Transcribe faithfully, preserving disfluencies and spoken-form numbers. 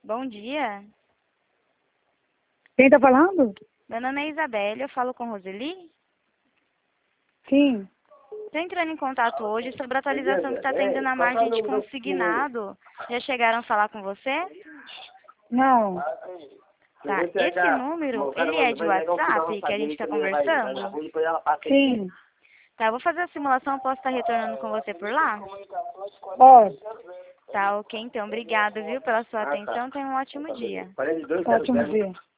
Bom dia. Quem tá falando? Meu nome é Isabelle, eu falo com Roseli. Sim. Estou entrando em contato hoje sobre a atualização que está tendo na margem de consignado. Já chegaram a falar com você? Não. Tá. Esse número, ele é de WhatsApp que a gente está conversando? Sim. Tá, eu vou fazer a simulação, posso estar retornando com você por lá? Pode. Tá, ok, então. Obrigada, viu, pela sua atenção. Tenha um ótimo dia. Ótimo dia.